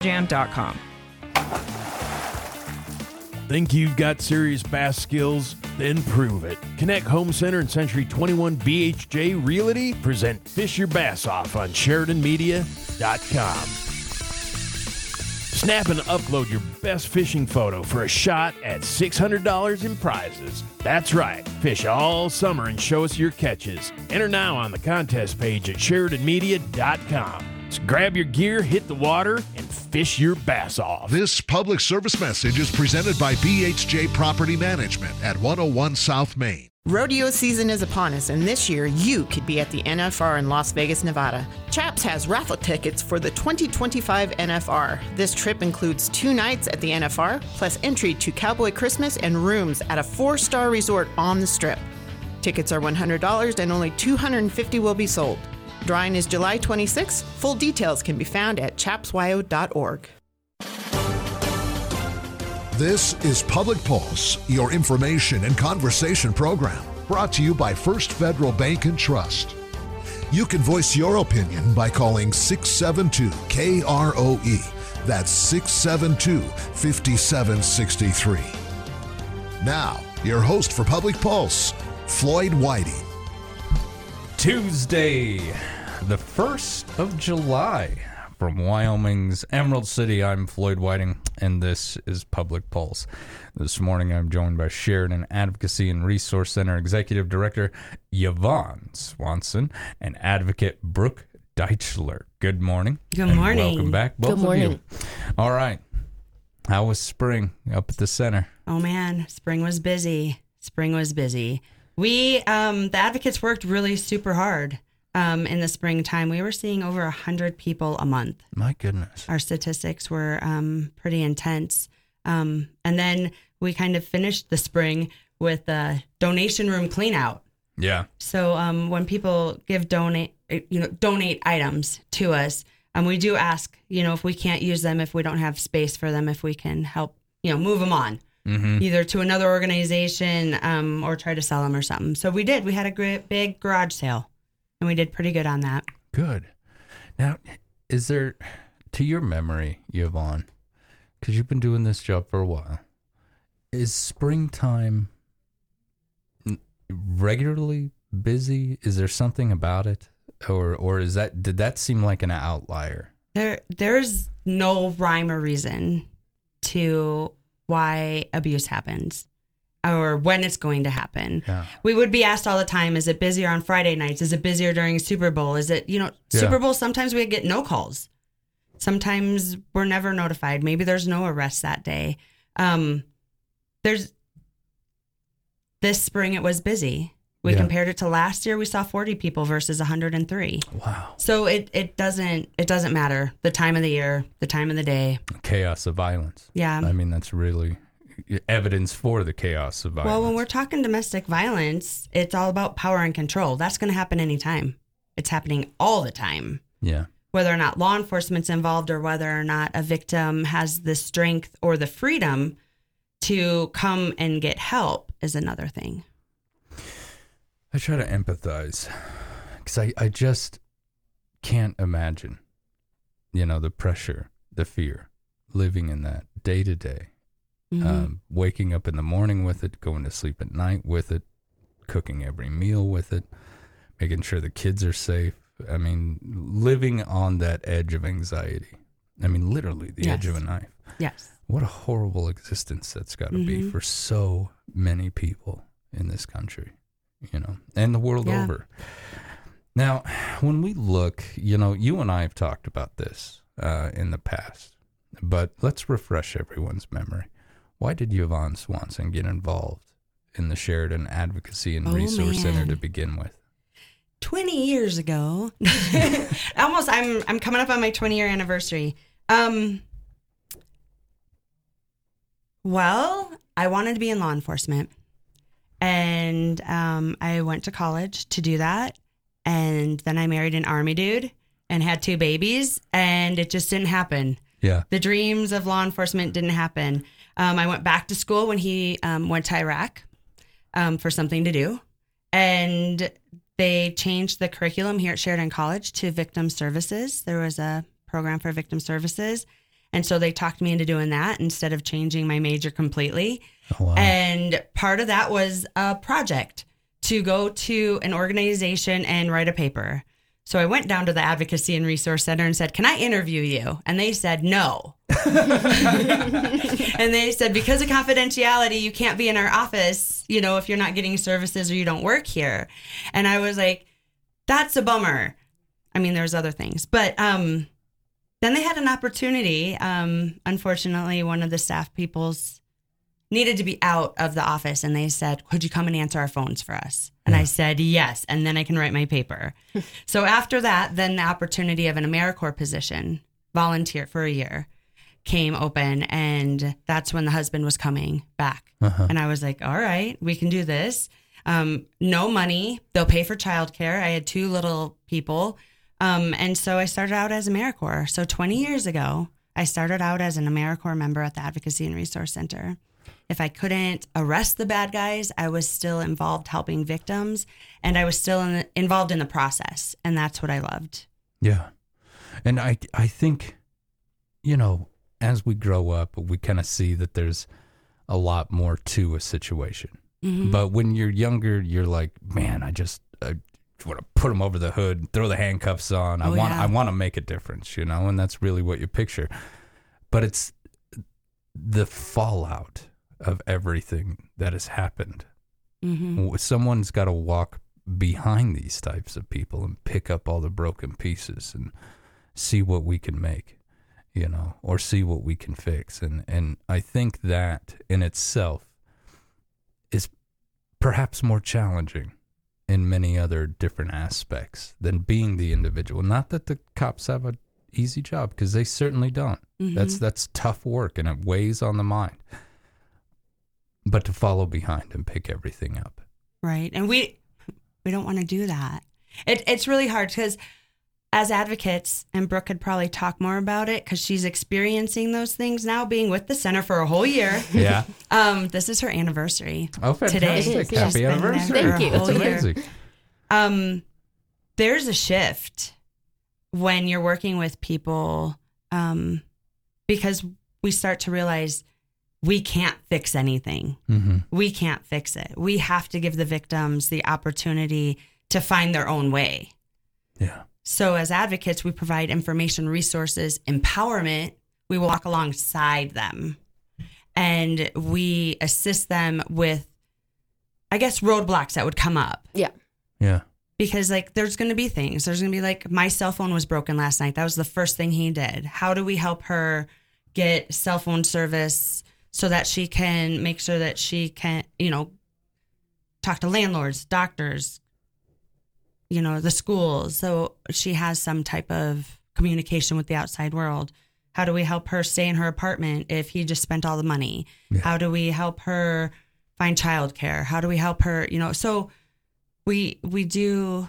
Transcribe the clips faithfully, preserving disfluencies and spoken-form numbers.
jam dot com. Think you've got serious bass skills? Then prove it. Connect Home Center and Century twenty-one B H J Realty present Fish Your Bass Off on Sheridan Media dot com. Snap and upload your best fishing photo for a shot at six hundred dollars in prizes. That's right. Fish all summer and show us your catches. Enter now on the contest page at Sheridan Media dot com. So grab your gear, hit the water, and fish your bass off. This public service message is presented by B H J Property Management at one oh one South Main. Rodeo season is upon us, and this year you could be at the N F R in Las Vegas, Nevada. Chaps has raffle tickets for the twenty twenty-five N F R. This trip includes two nights at the N F R, plus entry to Cowboy Christmas and rooms at a four-star resort on the Strip. Tickets are one hundred dollars and only two hundred fifty will be sold. Drawing is July twenty-sixth. Full details can be found at chaps y o dot org. This is Public Pulse, your information and conversation program, brought to you by First Federal Bank and Trust. You can voice your opinion by calling six seven two K R O E. That's six seven two, five seven six three. Now, your host for Public Pulse, Floyd Whiting. Tuesday, the first of July. From Wyoming's Emerald City, I'm Floyd Whiting, and this is Public Pulse. This morning, I'm joined by Sheridan Advocacy and Resource Center Executive Director Yvonne Swanson and Advocate Brooke Deichler. Good morning. Good morning. And welcome back, both Good morning. of you. All right. How was spring up at the center? Oh, man. Spring was busy. Spring was busy. We, um, the advocates worked really super hard. Um, in the springtime, we were seeing over one hundred people a month. My goodness. Our statistics were um, pretty intense. Um, and then we kind of finished the spring with a donation room clean out. Yeah. So um, when people give donate, you know, donate items to us, um, we do ask, you know, if we can't use them, if we don't have space for them, if we can help, you know, move them on. Mm-hmm. Either to another organization um, or try to sell them or something. So we did. We had a great big garage sale. And we did pretty good on that. Good. Now, is there, to your memory, Yvonne, because you've been doing this job for a while, is springtime regularly busy? Is there something about it? Or or is that, did that seem like an outlier? There, There's no rhyme or reason to why abuse happens. Or when it's going to happen. Yeah. We would be asked all the time, is it busier on Friday nights? Is it busier during Super Bowl? Is it, you know, yeah. Super Bowl, sometimes we get no calls. Sometimes we're never notified. Maybe there's no arrest that day. Um, there's, this spring it was busy. We yeah. compared it to last year, we saw forty people versus one hundred three. Wow. So it, it doesn't, it doesn't matter. The time of the year, the time of the day. Chaos of violence. Yeah. I mean, that's really evidence for the chaos of violence. Well, when we're talking domestic violence, it's all about power and control. That's going to happen anytime. It's happening all the time. Yeah. Whether or not law enforcement's involved or whether or not a victim has the strength or the freedom to come and get help is another thing. I try to empathize because I, I just can't imagine, you know, the pressure, the fear, living in that day to day. Mm-hmm. Um, waking up in the morning with it, going to sleep at night with it, cooking every meal with it, making sure the kids are safe. I mean, living on that edge of anxiety. I mean, literally the yes. edge of a knife. Yes. What a horrible existence that's got to mm-hmm. be for so many people in this country, you know, and the world yeah. over. Now, when we look, you know, you and I have talked about this uh, in the past, but let's refresh everyone's memory. Why did Yvonne Swanson get involved in the Sheridan Advocacy and oh, Resource man. Center to begin with? Twenty years ago, almost. I'm I'm coming up on my twenty year anniversary. Um, well, I wanted to be in law enforcement, and um, I went to college to do that, and then I married an Army dude and had two babies, and it just didn't happen. Yeah, the dreams of law enforcement didn't happen. Um, I went back to school when he um, went to Iraq um, for something to do. And they changed the curriculum here at Sheridan College to victim services. There was a program for victim services. And so they talked me into doing that instead of changing my major completely. Oh, wow. And part of that was a project to go to an organization and write a paper. So I went down to the Advocacy and Resource Center and said, can I interview you? And they said, no. And they said, because of confidentiality, you can't be in our office, you know, if you're not getting services or you don't work here. And I was like, that's a bummer. I mean, there's other things. But um, then they had an opportunity. Um, unfortunately, one of the staff people's needed to be out of the office, and they said, could you come and answer our phones for us? And yeah. I said, yes, and then I can write my paper. So after that, then the opportunity of an AmeriCorps position, volunteer for a year, came open, and that's when the husband was coming back. Uh-huh. And I was like, all right, we can do this. Um, no money. They'll pay for childcare. I had two little people. Um, and so I started out as AmeriCorps. So twenty years ago, I started out as an AmeriCorps member at the Advocacy and Resource Center. If I couldn't arrest the bad guys, I was still involved helping victims, and I was still in the, involved in the process, and that's what I loved. Yeah. And I, I think, you know, as we grow up, we kind of see that there's a lot more to a situation. Mm-hmm. But when you're younger, you're like, man, I just I want to put them over the hood, throw the handcuffs on. I oh, want yeah. I want to make a difference, you know, and that's really what you picture. But it's the fallout of everything that has happened. Mm-hmm. Someone's got to walk behind these types of people and pick up all the broken pieces and see what we can make, you know, or see what we can fix. And, and I think that in itself is perhaps more challenging in many other different aspects than being the individual. Not that the cops have an easy job, because they certainly don't. Mm-hmm. That's, that's tough work, and it weighs on the mind. But to follow behind and pick everything up. Right. And we we don't want to do that. It, it's really hard because as advocates, and Brooke could probably talk more about it because she's experiencing those things now, being with the center for a whole year. Yeah. Um, this is her anniversary. Oh, fantastic. Today. Happy anniversary. Thank you. That's amazing. Year. Um, there's a shift when you're working with people um, because we start to realize we can't fix anything. Mm-hmm. We can't fix it. We have to give the victims the opportunity to find their own way. Yeah. So as advocates, we provide information, resources, empowerment. We walk alongside them, and we assist them with, I guess, roadblocks that would come up. Yeah. Yeah. Because like, there's going to be things. There's going to be like, my cell phone was broken last night. That was the first thing he did. How do we help her get cell phone service so that she can make sure that she can, you know, talk to landlords, doctors, you know, the schools. So she has some type of communication with the outside world. How do we help her stay in her apartment if he just spent all the money? Yeah. How do we help her find childcare? How do we help her, you know, so we, we do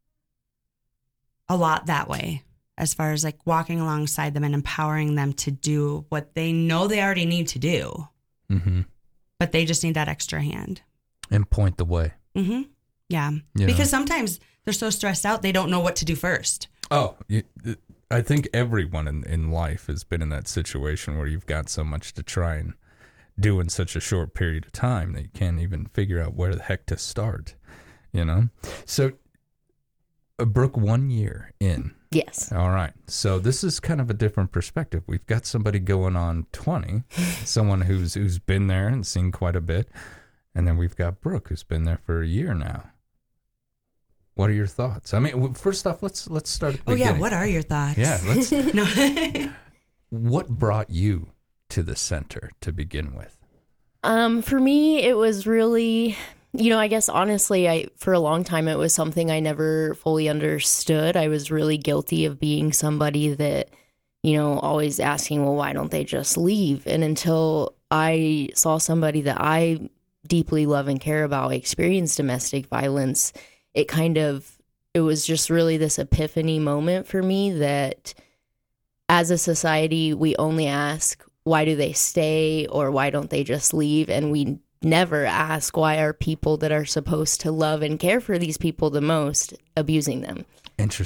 a lot that way. As far as like walking alongside them and empowering them to do what they know they already need to do. Mm-hmm. But they just need that extra hand. And point the way. Mm-hmm. Yeah. You because know. Sometimes they're so stressed out, they don't know what to do first. Oh, you, I think everyone in, in life has been in that situation where you've got so much to try and do in such a short period of time that you can't even figure out where the heck to start, you know? So, uh, Brooke, one year in. Yes. All right. So this is kind of a different perspective. We've got somebody going on twenty, someone who's who's been there and seen quite a bit. And then we've got Brooke, who's been there for a year now. What are your thoughts? I mean, first off, let's let's start at the Oh, beginning. yeah. What are your thoughts? Yeah. Let's. No. What brought you to the center to begin with? Um, for me, it was really... You know, I guess honestly, I for a long time, it was something I never fully understood. I was really guilty of being somebody that, you know, always asking, well, why don't they just leave? And until I saw somebody that I deeply love and care about experience domestic violence, it kind of, it was just really this epiphany moment for me that as a society, we only ask, why do they stay or why don't they just leave? And we never ask, why are people that are supposed to love and care for these people the most abusing them? Interesting.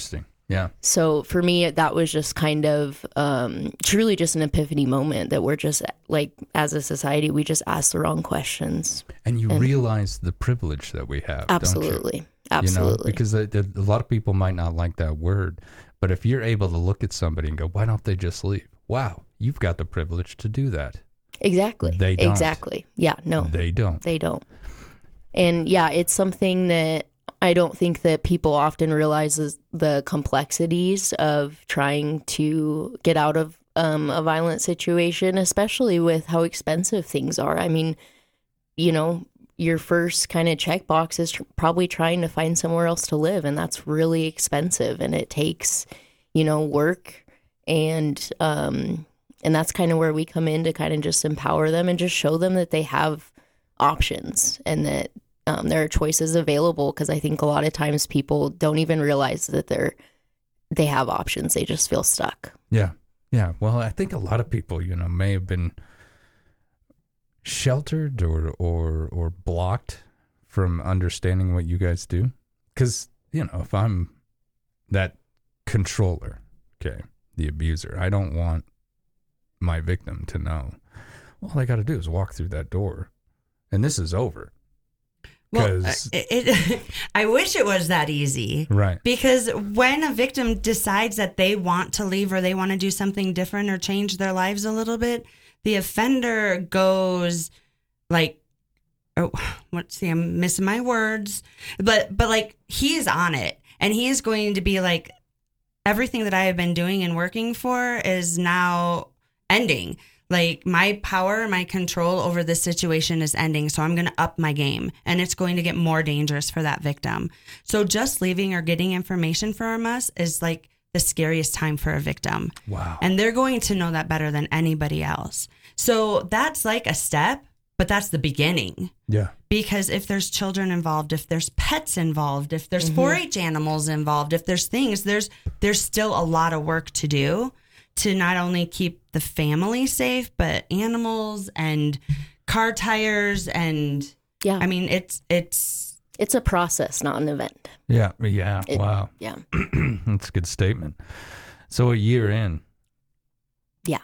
Yeah. So for me, that was just kind of um, truly just an epiphany moment that we're just like, as a society, we just ask the wrong questions. And you and realize the privilege that we have. Absolutely. Don't you? Absolutely. You know, because a, a lot of people might not like that word, but if you're able to look at somebody and go, why don't they just leave? Wow, you've got the privilege to do that. Exactly. They don't. Exactly. Yeah, no. They don't. They don't. And yeah, it's something that I don't think that people often realize is the complexities of trying to get out of um, a violent situation, especially with how expensive things are. I mean, you know, your first kind of checkbox is tr- probably trying to find somewhere else to live, and that's really expensive, and it takes, you know, work, and um, and that's kind of where we come in to kind of just empower them and just show them that they have options and that um, there are choices available. Because I think a lot of times people don't even realize that they're they have options; they just feel stuck. Yeah, yeah. Well, I think a lot of people, you know, may have been sheltered or or or blocked from understanding what you guys do, because you know, if I'm that controller, okay, the abuser, I don't want my victim to know, well, all I got to do is walk through that door and this is over. Well, it, it, I wish it was that easy. Right. Because when a victim decides that they want to leave or they want to do something different or change their lives a little bit, the offender goes like, oh, let's see, I'm missing my words. But, but like, he is on it. And he is going to be like, everything that I have been doing and working for is now ending. Like, my power, my control over this situation is ending. So I'm going to up my game, and it's going to get more dangerous for that victim. So just leaving or getting information from us is like the scariest time for a victim. Wow. And they're going to know that better than anybody else. So that's like a step, but that's the beginning. Yeah. Because if there's children involved, if there's pets involved, if there's mm-hmm. four H animals involved, if there's things, there's there's still a lot of work to do to not only keep the family safe, but animals and car tires. And yeah, I mean, it's, it's, it's a process, not an event. Yeah. Yeah. It, wow. Yeah. That's a good statement. So a year in. Yeah.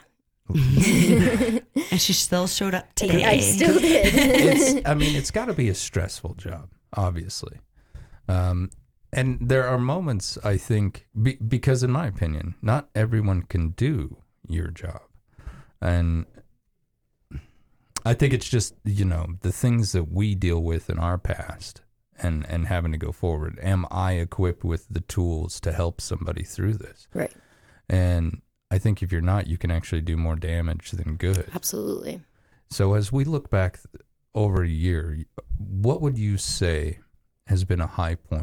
And she still showed up today. I still did. It's, I mean, it's got to be a stressful job, obviously. Um, and there are moments, I think, be, because in my opinion, not everyone can do your job. And I think it's just, you know, the things that we deal with in our past and, and having to go forward. Am I equipped with the tools to help somebody through this? Right. And I think if you're not, you can actually do more damage than good. Absolutely. So as we look back over a year, what would you say has been a high point?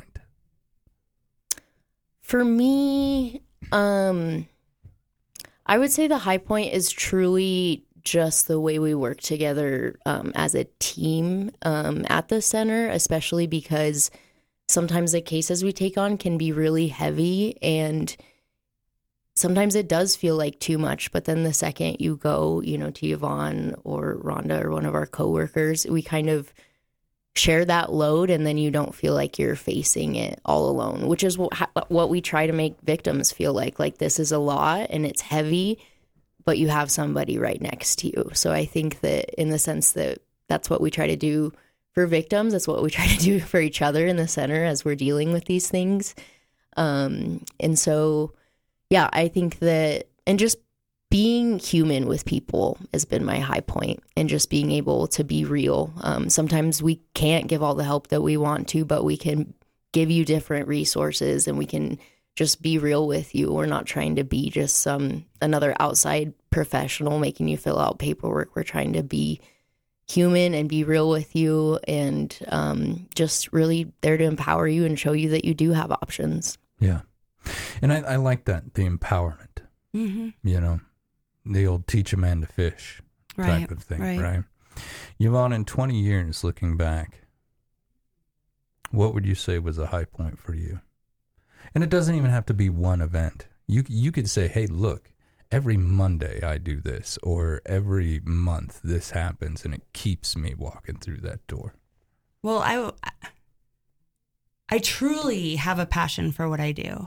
For me, um, I would say the high point is truly just the way we work together um, as a team um, at the center, especially because sometimes the cases we take on can be really heavy, and sometimes it does feel like too much. But then the second you go, you know, to Yvonne or Rhonda or one of our coworkers, we kind of share that load, and then you don't feel like you're facing it all alone, which is what, what we try to make victims feel like. Like, this is a lot and it's heavy, but you have somebody right next to you. So I think that in the sense that that's what we try to do for victims, that's what we try to do for each other in the center as we're dealing with these things. Um, and so, yeah, I think that, and just being human with people has been my high point, and just being able to be real. Um, sometimes we can't give all the help that we want to, but we can give you different resources, and we can just be real with you. We're not trying to be just some another outside professional making you fill out paperwork. We're trying to be human and be real with you, and um, just really there to empower you and show you that you do have options. Yeah. And I, I like that, the empowerment, mm-hmm. you know, the old teach a man to fish right, type of thing, right. right? Yvonne, in twenty years looking back, what would you say was a high point for you? And it doesn't even have to be one event. You you could say, hey, look, every Monday I do this, or every month this happens, and it keeps me walking through that door. Well, I, I truly have a passion for what I do.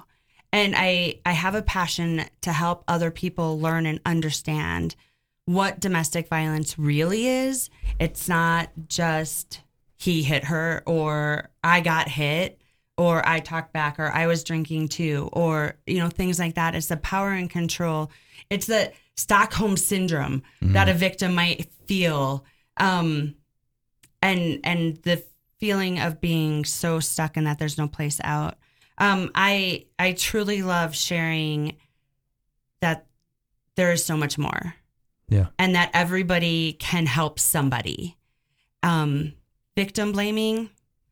And I, I have a passion to help other people learn and understand what domestic violence really is. It's not just he hit her, or I got hit, or I talked back, or I was drinking too, or, you know, things like that. It's the power and control. It's the Stockholm syndrome mm-hmm. that a victim might feel. Um, and, and the feeling of being so stuck in that there's no place out. Um, I I truly love sharing that there is so much more. Yeah. And that everybody can help somebody. Um, victim blaming,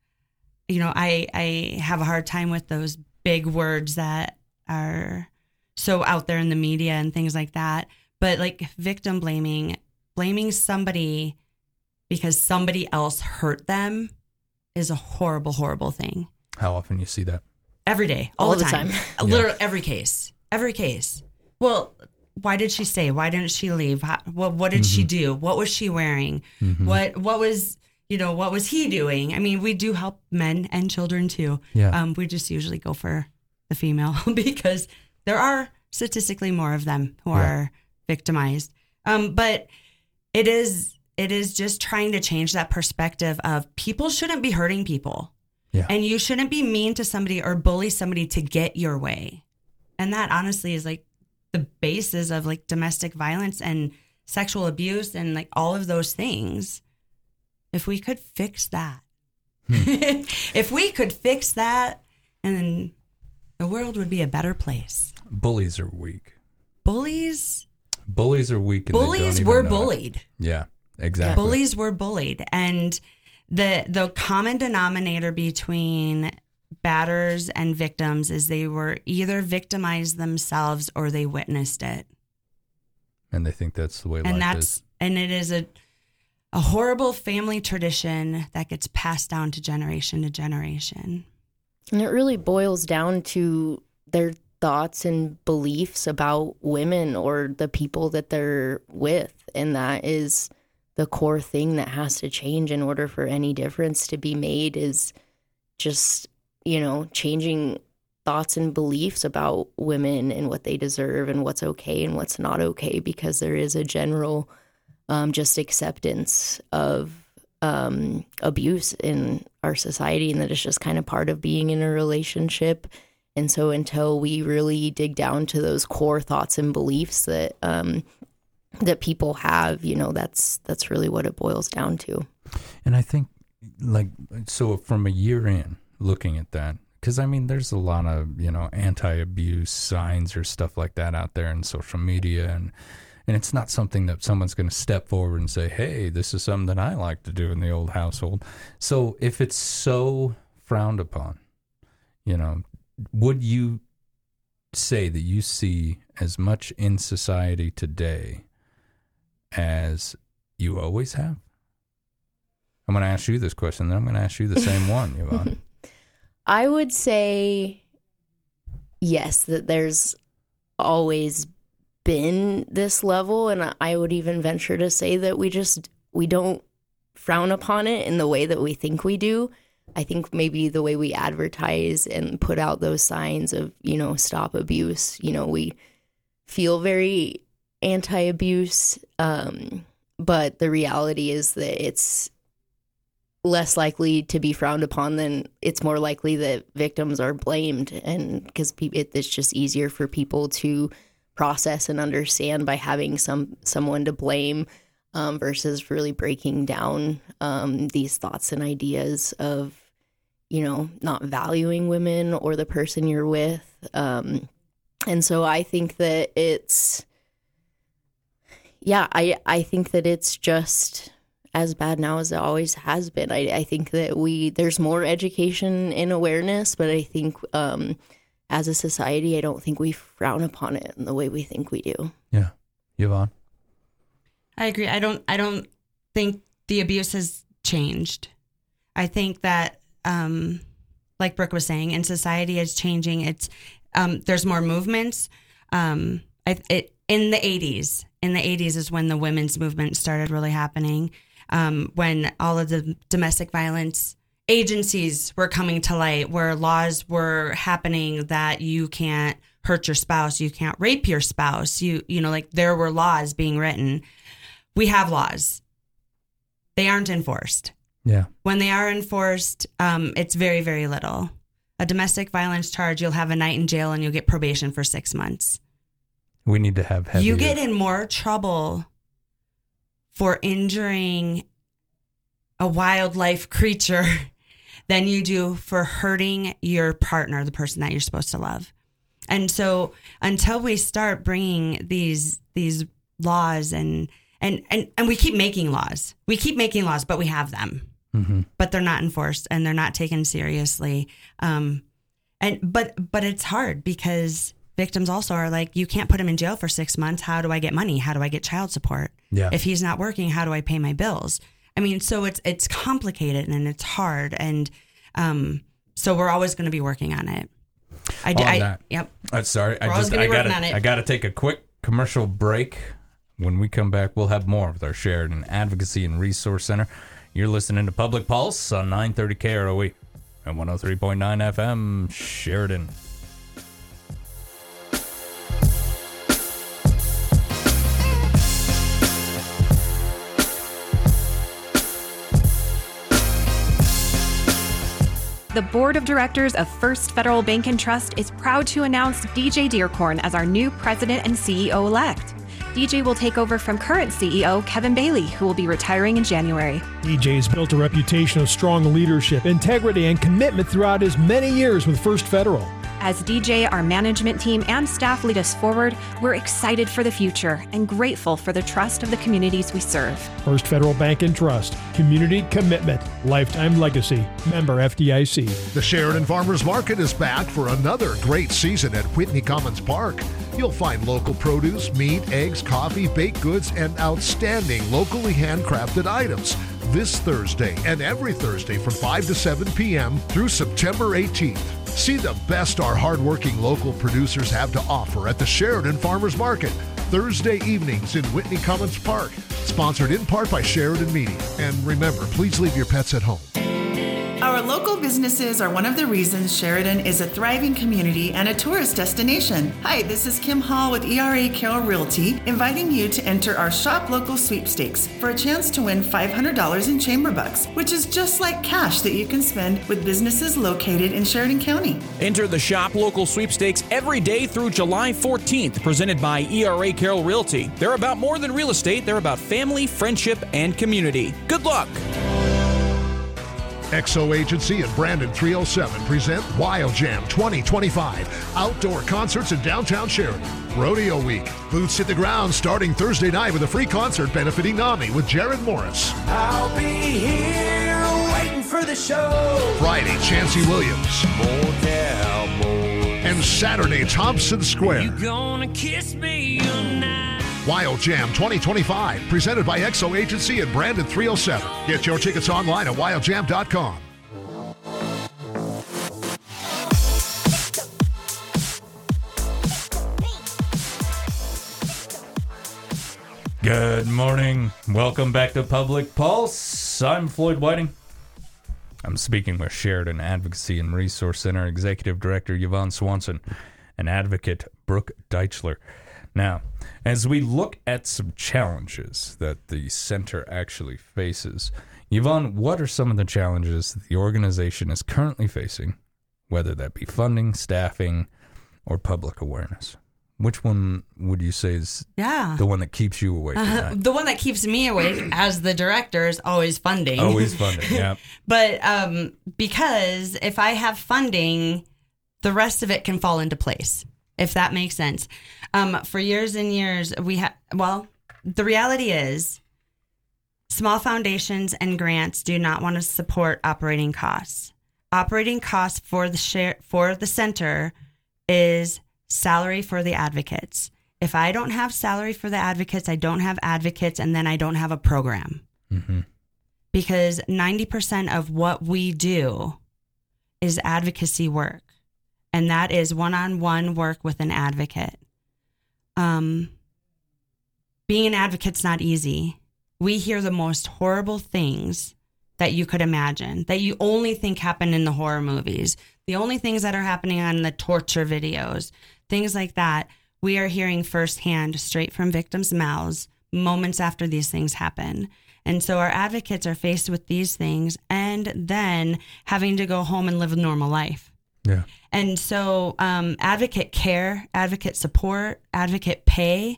you know, I, I have a hard time with those big words that are so out there in the media and things like that. But like victim blaming, blaming somebody because somebody else hurt them is a horrible, horrible thing. How often you see that? Every day, all, all the time. time. Literally yeah. every case. Every case. Well, why did she stay? Why didn't she leave? How, what, what did mm-hmm. she do? What was she wearing? Mm-hmm. What what was, you know, what was he doing? I mean, we do help men and children too. Yeah. Um, we just usually go for the female because there are statistically more of them who yeah. are victimized. Um, but it is it is just trying to change that perspective of people shouldn't be hurting people. Yeah. And you shouldn't be mean to somebody or bully somebody to get your way. And that honestly is like the basis of like domestic violence and sexual abuse and like all of those things. If we could fix that, hmm. if we could fix that, and then the world would be a better place. Bullies are weak. Bullies? Bullies are weak. And bullies were bullied. It. Yeah, exactly. Bullies were bullied. And The the common denominator between batters and victims is they were either victimized themselves or they witnessed it. And they think that's the way and life that's, is. And it is a a horrible family tradition that gets passed down to generation to generation. And it really boils down to their thoughts and beliefs about women or the people that they're with. And that is the core thing that has to change in order for any difference to be made, is just, you know, changing thoughts and beliefs about women and what they deserve and what's okay and what's not okay, because there is a general um, just acceptance of um, abuse in our society, and that it's just kind of part of being in a relationship. And so until we really dig down to those core thoughts and beliefs that um, that people have, you know, that's that's really what it boils down to. And I think, like, so from a year in, looking at that, because I mean, there's a lot of, you know, anti-abuse signs or stuff like that out there in social media, and and it's not something that someone's going to step forward and say, hey, this is something that I like to do in the old household. So if it's so frowned upon, you know, would you say that you see as much in society today as you always have? I'm going to ask you this question, then I'm going to ask you the same one, Yvonne. I would say yes, that there's always been this level, and I would even venture to say that we just, we don't frown upon it in the way that we think we do. I think maybe the way we advertise and put out those signs of, you know, stop abuse, you know, we feel very anti-abuse, um, but the reality is that it's less likely to be frowned upon than it's more likely that victims are blamed, and because pe- it, it's just easier for people to process and understand by having some someone to blame, um, versus really breaking down um, these thoughts and ideas of, you know, not valuing women or the person you're with. Um, and so I think that it's, yeah, I, I think that it's just as bad now as it always has been. I, I think that we, there's more education and awareness, but I think um, as a society, I don't think we frown upon it in the way we think we do. Yeah. Yvonne? I agree. I don't, I don't think the abuse has changed. I think that, um, like Brooke was saying, and society is changing. It's, um, there's more movements. Um, I, it, in the eighties, in the eighties is when the women's movement started really happening. Um, when all of the domestic violence agencies were coming to light where laws were happening that you can't hurt your spouse, you can't rape your spouse, you you know, like there were laws being written. We have laws. They aren't enforced. Yeah. When they are enforced, um, it's very, very little. A domestic violence charge, you'll have a night in jail and you'll get probation for six months. We need to have heavier. You get in more trouble for injuring a wildlife creature than you do for hurting your partner, the person that you're supposed to love. And so until we start bringing these these laws and and and, and we keep making laws. We keep making laws, but we have them. Mm-hmm. But they're not enforced and they're not taken seriously. Um, and but but it's hard because victims also are like, you can't put him in jail for six months. How do I get money? How do I get child support? Yeah. If he's not working, how do I pay my bills? I mean, so it's it's complicated and it's hard. And um, so we're always going to be working on it. I, on I that. Yep. Uh, sorry, We're I just I got gotta I gotta take a quick commercial break. When we come back, we'll have more with our Sheridan Advocacy and Resource Center. You're listening to Public Pulse on nine thirty K R O E and one oh three point nine F M Sheridan. The Board of Directors of First Federal Bank and Trust is proud to announce D J Dearcorn as our new president and C E O-elect. D J will take over from current C E O Kevin Bailey, who will be retiring in January. D J has built a reputation of strong leadership, integrity, and commitment throughout his many years with First Federal. As D J, our management team, and staff lead us forward, we're excited for the future and grateful for the trust of the communities we serve. First Federal Bank and Trust. Community commitment. Lifetime legacy. Member F D I C. The Sheridan Farmers Market is back for another great season at Whitney Commons Park. You'll find local produce, meat, eggs, coffee, baked goods, and outstanding locally handcrafted items this Thursday and every Thursday from five to seven p.m. through September eighteenth. See the best our hardworking local producers have to offer at the Sheridan Farmers Market, Thursday evenings in Whitney Commons Park. Sponsored in part by Sheridan Media. And remember, please leave your pets at home. Our local businesses are one of the reasons Sheridan is a thriving community and a tourist destination. Hi, this is Kim Hall with E R A Carroll Realty, inviting you to enter our Shop Local Sweepstakes for a chance to win five hundred dollars in chamber bucks, which is just like cash that you can spend with businesses located in Sheridan County. Enter the Shop Local Sweepstakes every day through July fourteenth, presented by E R A Carroll Realty. They're about more than real estate, they're about family, friendship, and community. Good luck! X O Agency and Brandon three oh seven present Wild Jam twenty twenty-five. Outdoor concerts in downtown Sheridan. Rodeo Week. Boots hit the ground starting Thursday night with a free concert benefiting NAMI with Jared Morris. I'll be here waiting for the show. Friday, Chancey Williams. More cowboys. And Saturday, Thompson Square. You gonna kiss me tonight? Wild Jam twenty twenty-five, presented by X O Agency and Brandon three oh seven. Get your tickets online at wild jam dot com. Good morning. Welcome back to Public Pulse. I'm Floyd Whiting. I'm speaking with Sheridan Advocacy and Resource Center Executive Director Yvonne Swanson and Advocate Brooke Deichler. Now, as we look at some challenges that the center actually faces, Yvonne, what are some of the challenges that the organization is currently facing, whether that be funding, staffing, or public awareness? Which one would you say is yeah. the one that keeps you awake at uh, night? The one that keeps me awake as the director is always funding. Always funding, yeah. But um, because if I have funding, the rest of it can fall into place, if that makes sense. Um, for years and years, we have, well, the reality is small foundations and grants do not want to support operating costs. Operating costs for the share, for the center is salary for the advocates. If I don't have salary for the advocates, I don't have advocates, and then I don't have a program. Mm-hmm. Because ninety percent of what we do is advocacy work. And that is one-on-one work with an advocate. Um, being an advocate's not easy. We hear the most horrible things that you could imagine, that you only think happen in the horror movies, the only things that are happening on the torture videos, things like that, we are hearing firsthand straight from victims' mouths moments after these things happen. And so our advocates are faced with these things and then having to go home and live a normal life. Yeah. And so um, advocate care, advocate support, advocate pay,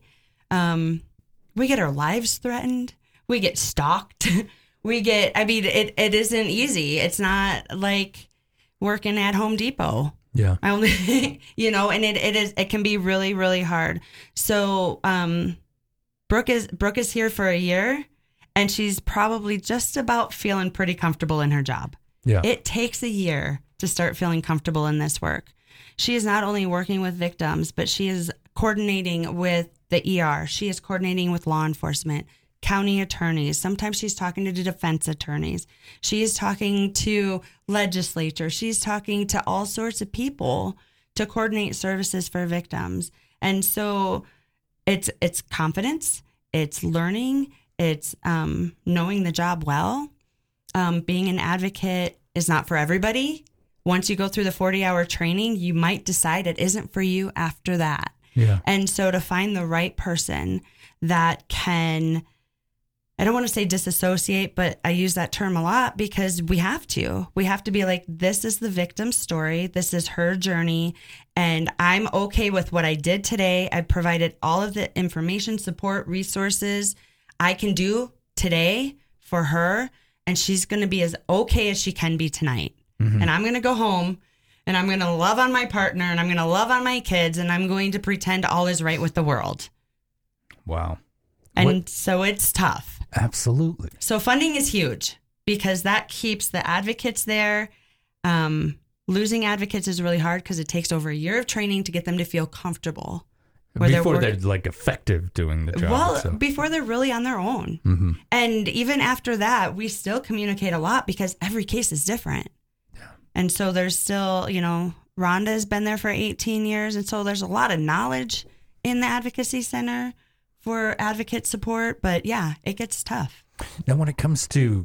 um, we get our lives threatened. We get stalked. we get, I mean, it, it isn't easy. It's not like working at Home Depot. Yeah. I only, you know, and it, it is, it can be really, really hard. So, um, Brooke is, Brooke is here for a year and she's probably just about feeling pretty comfortable in her job. Yeah. It takes a year to start feeling comfortable in this work. She is not only working with victims, but she is coordinating with the E R. She is coordinating with law enforcement, county attorneys. Sometimes she's talking to the defense attorneys. She is talking to legislature. She's talking to all sorts of people to coordinate services for victims. And so it's it's confidence, it's learning, it's um, knowing the job well. Um, being an advocate is not for everybody. Once you go through the forty-hour training, you might decide it isn't for you after that. Yeah. And so to find the right person that can, I don't want to say disassociate, but I use that term a lot because we have to. We have to be like, this is the victim's story. This is her journey. And I'm okay with what I did today. I provided all of the information, support, resources I can do today for her. And she's going to be as okay as she can be tonight. Mm-hmm. And I'm going to go home and I'm going to love on my partner and I'm going to love on my kids and I'm going to pretend all is right with the world. Wow. And what? So it's tough. Absolutely. So funding is huge because that keeps the advocates there. Um, losing advocates is really hard because it takes over a year of training to get them to feel comfortable. Before they're, they're like effective doing the job. Well, so. before they're really on their own. Mm-hmm. And even after that, we still communicate a lot because every case is different. Yeah. And so there's still, you know, Rhonda's been there for eighteen years. And so there's a lot of knowledge in the Advocacy Center for advocate support. But yeah, it gets tough. Now, when it comes to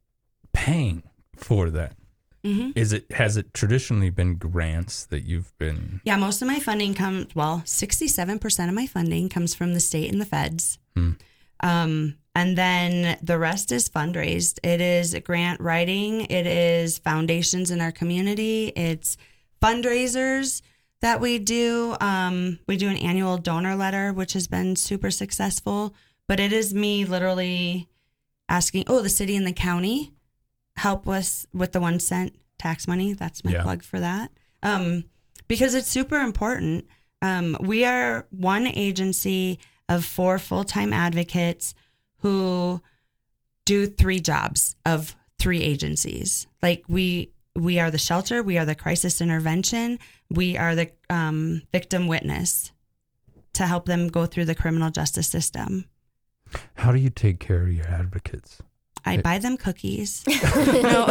paying for that, mm-hmm. is it has it traditionally been grants that you've been? Yeah, most of my funding comes, well, sixty-seven percent of my funding comes from the state and the feds. Hmm. Um, and then the rest is fundraised. It is grant writing. It is foundations in our community. It's fundraisers that we do. Um, we do an annual donor letter, which has been super successful. But it is me literally asking, oh, the city and the county help us with the one cent tax money. That's my yeah. plug for that. Um, because it's super important. Um, we are one agency of four full-time advocates who do three jobs of three agencies. Like we, we are the shelter, we are the crisis intervention, we are the um, victim witness to help them go through the criminal justice system. How do you take care of your advocates? I buy them cookies. No.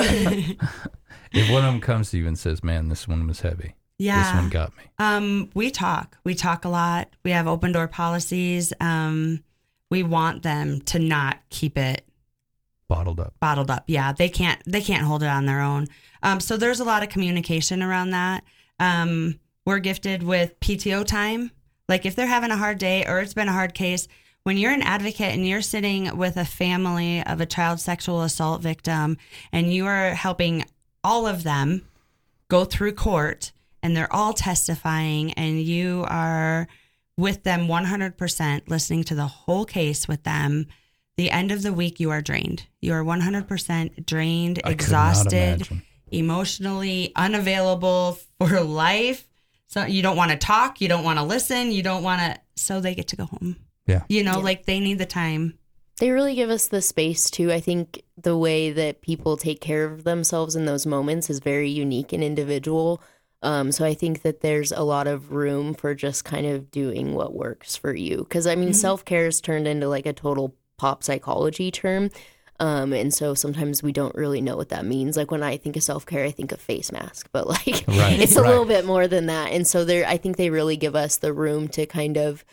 If one of them comes to you and says, man, this one was heavy. Yeah. This one got me. Um, we talk. We talk a lot. We have open door policies. Um, we want them to not keep it bottled up. Bottled up. Yeah. They can't, they can't hold it on their own. Um, so there's a lot of communication around that. Um, we're gifted with P T O time. Like if they're having a hard day or it's been a hard case, when you're an advocate and you're sitting with a family of a child sexual assault victim and you are helping all of them go through court and they're all testifying and you are with them one hundred percent listening to the whole case with them, the end of the week you are drained. You are one hundred percent drained, I exhausted, emotionally unavailable for life. So you don't want to talk, you don't want to listen, you don't want to, so they get to go home. Yeah. You know, yeah. like they need the time. They really give us the space too. I think the way that people take care of themselves in those moments is very unique and individual. Um, so I think that there's a lot of room for just kind of doing what works for you. Because, I mean, mm-hmm. self-care is turned into like a total pop psychology term. Um, and so sometimes we don't really know what that means. Like when I think of self-care, I think of face mask. But like right. it's a right. little bit more than that. And so there, I think they really give us the room to kind of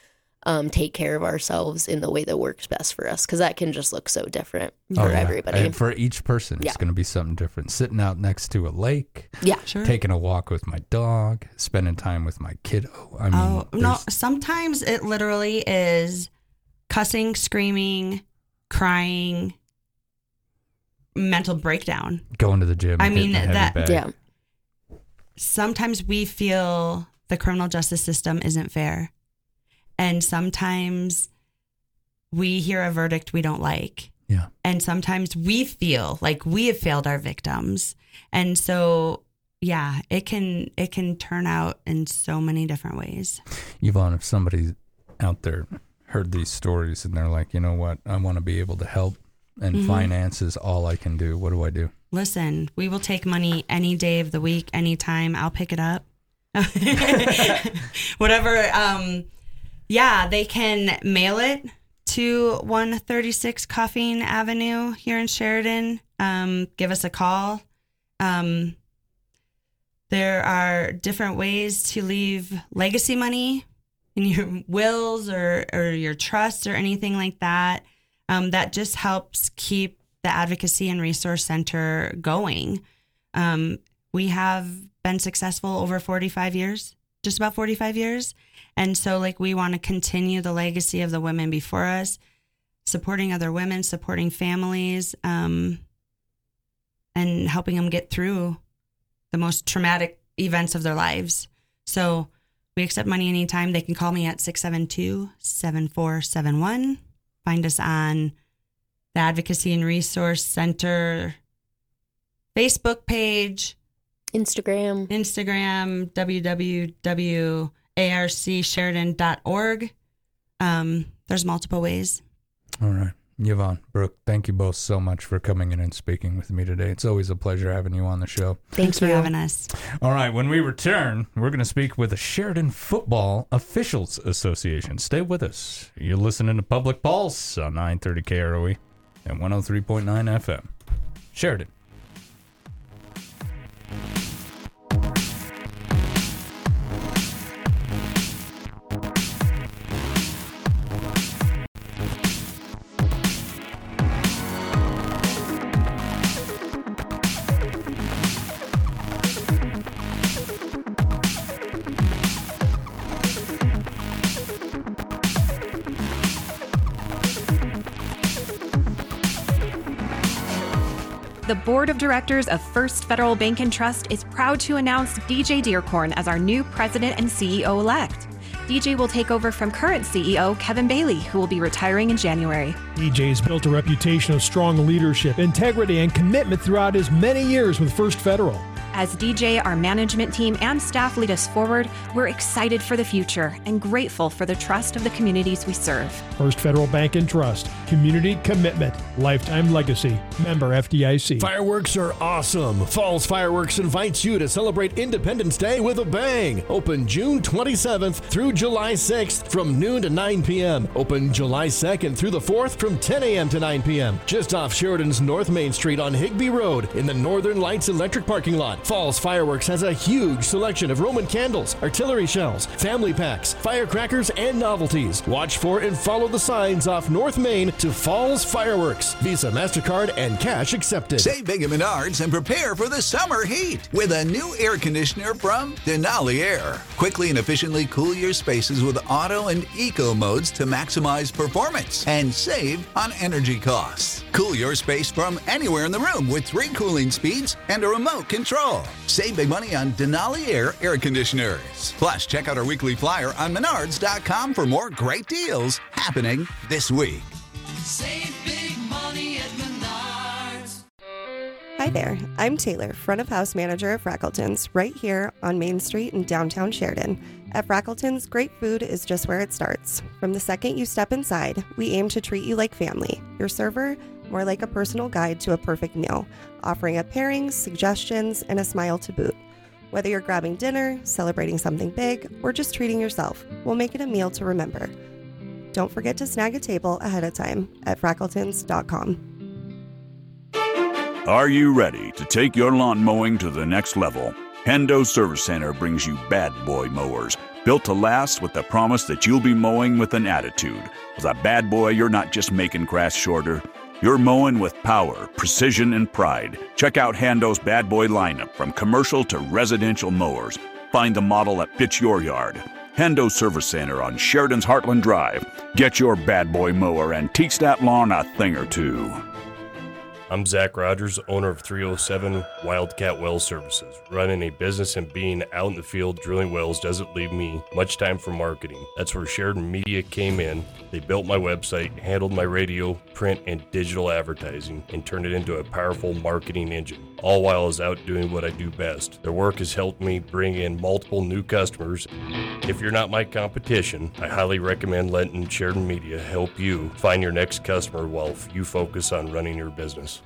um, take care of ourselves in the way that works best for us, because that can just look so different for Oh, yeah. everybody. And for each person, Yeah. it's going to be something different. Sitting out next to a lake, Yeah. Sure. taking a walk with my dog, spending time with my kiddo. I mean, Oh, no, there's- sometimes it literally is cussing, screaming, crying, mental breakdown. going to the gym. I mean, hitting a heavy that- bag. Yeah. Sometimes we feel the criminal justice system isn't fair. And sometimes we hear a verdict we don't like. Yeah. And sometimes we feel like we have failed our victims. And so, yeah, it can it can turn out in so many different ways. Yvonne, if somebody out there heard these stories and they're like, you know what, I want to be able to help, and Mhm. finance is all I can do, what do I do? Listen, we will take money any day of the week, anytime. I'll pick it up. Whatever. Um, yeah, they can mail it to one thirty-six Coffeen Avenue here in Sheridan. Um, give us a call. Um, there are different ways to leave legacy money in your wills or, or your trusts or anything like that. Um, that just helps keep the Advocacy and Resource Center going. Um, we have been successful over forty-five years, just about forty-five years. And so like we want to continue the legacy of the women before us, supporting other women, supporting families, um, and helping them get through the most traumatic events of their lives. So we accept money anytime. They can call me at six seven two, seven four seven one. Find us on the Advocacy and Resource Center Facebook page, Instagram, Instagram, w w w dot a r c sheridan dot org. Um, there's multiple ways. All right. Yvonne, Brooke, thank you both so much for coming in and speaking with me today. It's always a pleasure having you on the show. Thanks for having us. All right, when we return, we're going to speak with the Sheridan Football Officials Association. Stay with us. You're listening to Public Pulse on nine thirty K R O E and one oh three point nine F M. Sheridan. The Board of Directors of First Federal Bank and Trust is proud to announce D J Dearcorn as our new president and C E O-elect. D J will take over from current C E O Kevin Bailey, who will be retiring in January. D J's built a reputation of strong leadership, integrity, and commitment throughout his many years with First Federal. As D J, our management team, and staff lead us forward, we're excited for the future and grateful for the trust of the communities we serve. First Federal Bank and Trust. Community commitment. Lifetime legacy. Member F D I C. Fireworks are awesome. Falls Fireworks invites you to celebrate Independence Day with a bang. Open June twenty-seventh through July sixth from noon to nine p.m. Open July second through the fourth from ten a.m. to nine p.m. Just off Sheridan's North Main Street on Higbee Road in the Northern Lights Electric parking lot. Falls Fireworks has a huge selection of Roman candles, artillery shells, family packs, firecrackers, and novelties. Watch for and follow the signs off North Main to Falls Fireworks. Visa, MasterCard, and cash accepted. Save big at Menards and prepare for the summer heat with a new air conditioner from Denali Air. Quickly and efficiently cool your spaces with auto and eco modes to maximize performance and save on energy costs. Cool your space from anywhere in the room with three cooling speeds and a remote control. Save big money on Denali Air air conditioners. Plus, check out our weekly flyer on menards dot com for more great deals happening this week. Save big money at Menards. Hi there, I'm Taylor, front of house manager at Frackleton's, right here on Main Street in downtown Sheridan. At Frackleton's, great food is just where it starts. From the second you step inside, we aim to treat you like family. Your server, more like a personal guide to a perfect meal, offering up pairings, suggestions, and a smile to boot. Whether you're grabbing dinner, celebrating something big, or just treating yourself, we'll make it a meal to remember. Don't forget to snag a table ahead of time at frackletons dot com. Are you ready to take your lawn mowing to the next level? Hendo Service Center brings you Bad Boy mowers, built to last with the promise that you'll be mowing with an attitude. With a Bad Boy, you're not just making grass shorter. You're mowing with power, precision, and pride. Check out Hendo's Bad Boy lineup from commercial to residential mowers. Find the model that fits your yard. Hendo Service Center on Sheridan's Heartland Drive. Get your Bad Boy mower and teach that lawn a thing or two. I'm Zach Rogers, owner of three oh seven Wildcat Well Services. Running a business and being out in the field drilling wells doesn't leave me much time for marketing. That's where Sheridan Media came in. They built my website, handled my radio, print, and digital advertising, and turned it into a powerful marketing engine, all while I was out doing what I do best. Their work has helped me bring in multiple new customers. If you're not my competition, I highly recommend letting Sheridan Media help you find your next customer while you focus on running your business.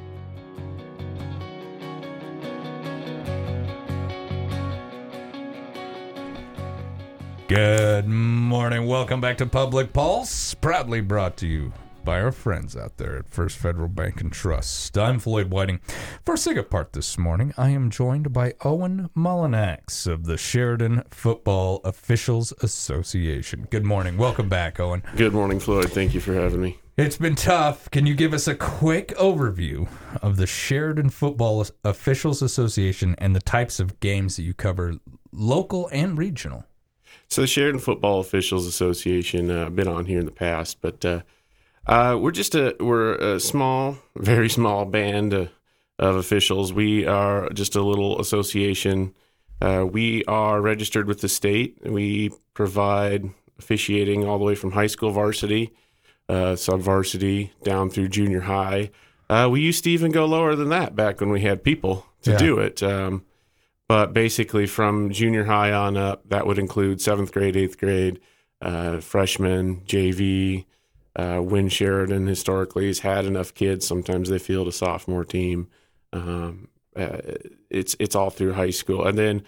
Good morning. Welcome back to Public Pulse, proudly brought to you by our friends out there at First Federal Bank and Trust. I'm Floyd Whiting. For a second part this morning, I am joined by Owen Mullinax of the Sheridan Football Officials Association. Good morning. Welcome back, Owen. Good morning, Floyd. Thank you for having me. It's been tough. Can you give us a quick overview of the Sheridan Football Officials Association and the types of games that you cover, local and regional? So the Sheridan Football Officials Association, uh, I've been on here in the past, but uh, uh, we're just a we're a small, very small band uh, of officials. We are just a little association. Uh, we are registered with the state. We provide officiating all the way from high school varsity, uh, sub-varsity, down through junior high. Uh, we used to even go lower than that back when we had people to Yeah. do it. Um, But basically from junior high on up, that would include seventh grade, eighth grade, uh, freshman, J V. Uh, when Sheridan historically has had enough kids, sometimes they field a sophomore team. Um, uh, it's it's all through high school. And then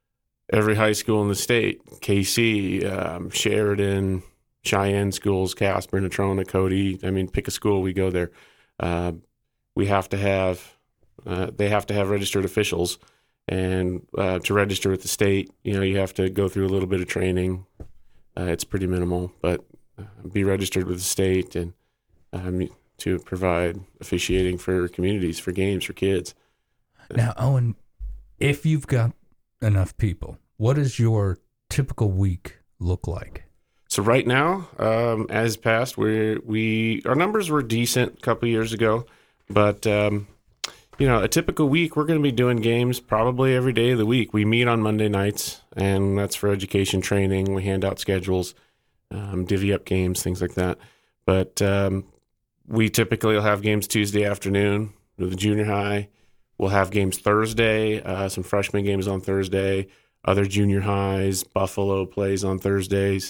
every high school in the state, K C, um, Sheridan, Cheyenne schools, Casper, Natrona, Cody. I mean, pick a school, we go there. Uh, we have to have, uh, they have to have registered officials. And uh, to register with the state, you know, you have to go through a little bit of training. Uh, it's pretty minimal, but uh, be registered with the state and um, to provide officiating for communities, for games, for kids. Now, Owen, if you've got enough people, what does your typical week look like? So right now, um, as past, we we our numbers were decent a couple years ago, but um, you know, a typical week, we're going to be doing games probably every day of the week. We meet on Monday nights, and that's for education training. We hand out schedules, um, divvy up games, things like that. But um, we typically will have games Tuesday afternoon with the junior high. We'll have games Thursday, uh, some freshman games on Thursday, other junior highs. Buffalo plays on Thursdays.